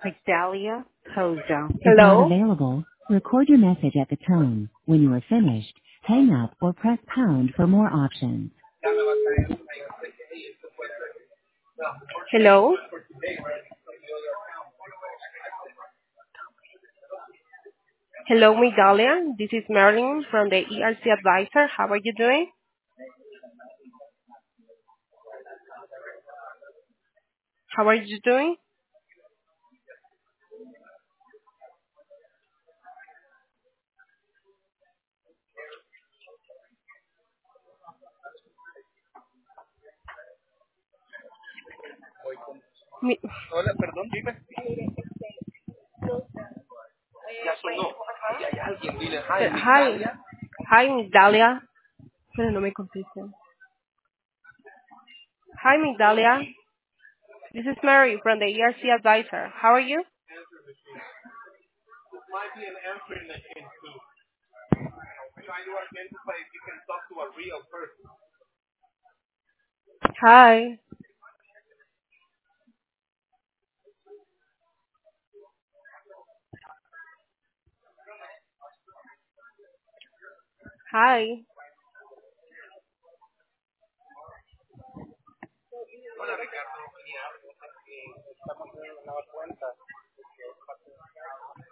Migdalia Hoza. Is not Hello? available. Record your message at the tone. When you are finished, hang up or press pound for more options. Hello? Hello, Migdalia. This is Marilyn from the ERC Advisor. How are you doing? How are you doing? Mi- Hola, perdón, dime. Ya sonó. Si hay alguien, dile, hi, Hi. Migdalia. Hi, Migdalia. Pero no me contesten. Hi, Migdalia. This is Mary from the ERC Advisor. How are you? Might be an answering machine too. Trying to identify if you can talk to a real person. Hi. Hi. Hola, Ricardo. Mira, estamos en una nueva cuenta.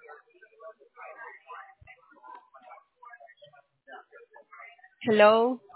Hello?